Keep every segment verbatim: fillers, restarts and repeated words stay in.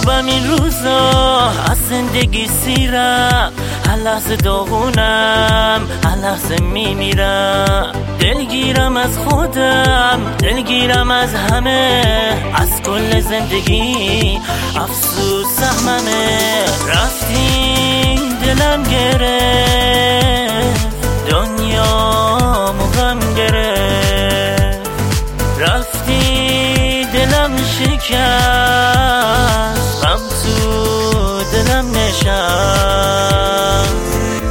خوبم این روزا، از زندگی سیرم، هر لحظه داغونم، هر لحظه میمیرم. دلگیرم از خودم، دلگیرم از همه، از کل زندگی افسوس سهممه. رفتی دلم گرفت، دنیا مغم گرفت. رفتی دلم شکست، غم تو دلم نشست.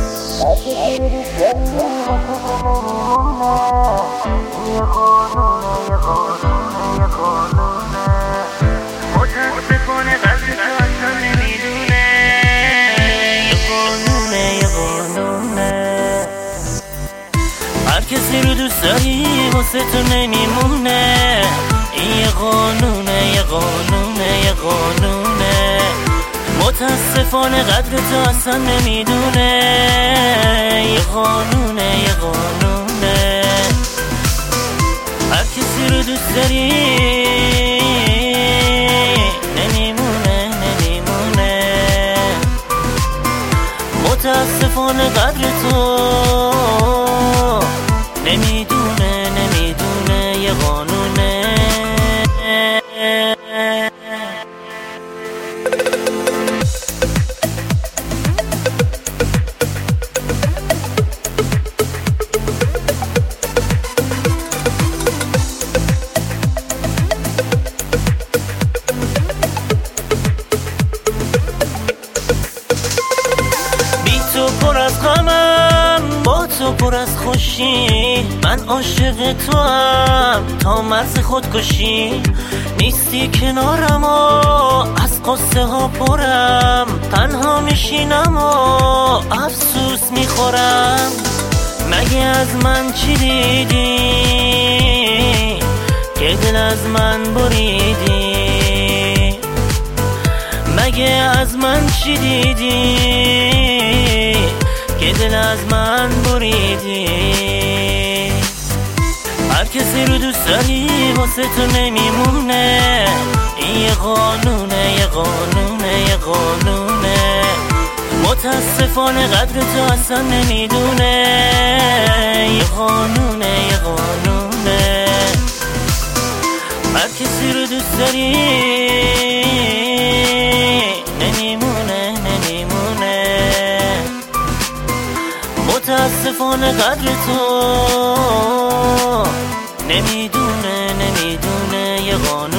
یه قانونه یه قانونه یه قانونه متاسفانه قلب تو اصلا نمیدونه. یه قانونه یه قانونه هر کسی رو دوست داری واسه تو نمیمونه. این یه قانونه یه قانونه یه قانونه متاسفانه قدر تو اصلا نمیدونه. یه قانونه یه قانونه هر کسی رو دوست داری نمیمونه نمیمونه متاسفانه قدر تو نمیدونه نمیدونه. یه قانونه پر از غمم، با تو پر از خوشی. من عاشق تو هم تا مرز خودکشی. نیستی کنارم و از قصه ها پرم، تنها میشینم و افسوس میخورم. مگه از من چی دیدی که دل از من بریدی؟ مگه از من چی دیدی که دل از من بریدی؟ هر کسی رو دوست داری واسه تو نمیمونه. این یه قانونه یه قانونه یه قانونه متاسفانه قدر تو اصلا نمیدونه. یه قانونه یه قانونه هر کسی رو دوست داری نمیمونه نمیمونه متاسفانه قدر تو نمیدونه نمیدونه. یه قانونه